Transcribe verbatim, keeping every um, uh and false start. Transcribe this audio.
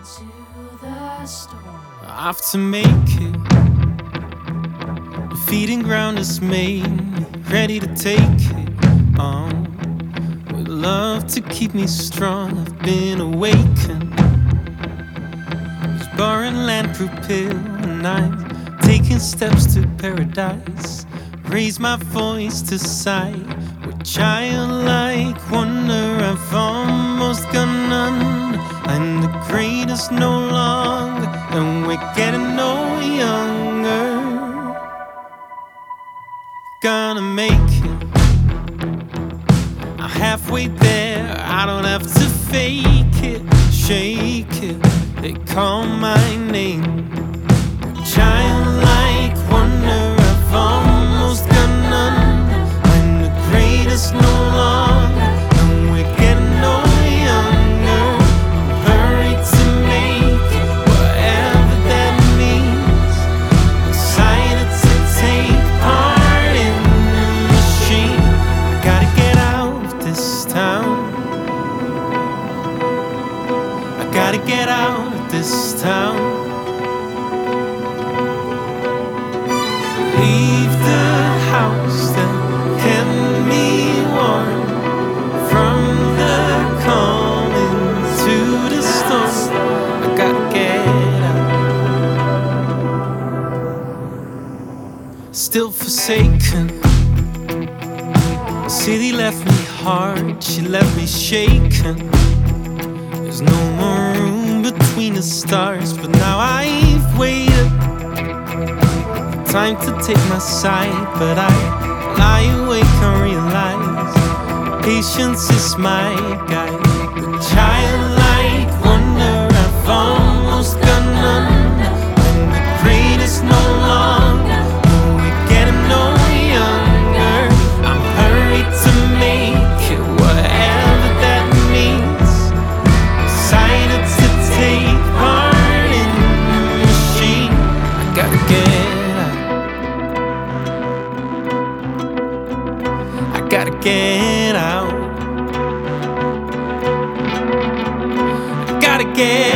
into the storm. Off to make it. The feeding ground is made, ready to take it on. With love to keep me strong, I've been awakened. This barren land prepared, and I'm taking steps to paradise. Raise my voice to sight with childlike wonder. I've almost got none. I'm the greatest no longer, and we're getting no younger. Gonna make it. I'm halfway there. I don't have to fake it, shake it. They call my name. Childlike wonder. I've almost got none. I'm the greatest no longer, and we're getting no younger. Hurry to make it, whatever that means. Excited to take part in the machine. I gotta get out of this town. I gotta get out of this town. Leave the house that kept me warm from the calm into the storm. I gotta get out. Still forsaken. The city left me hard, she left me shaken. There's no more room between the stars, but now I've waited. Time to take my side, but I lie awake and realize patience is my guide. The childlike wonder, I've almost got none. I'm the greatest no longer, but we're getting no younger. I'm hurried to make it, whatever that means. Excited to take part in the machine. I gotta get Gotta get out. Gotta get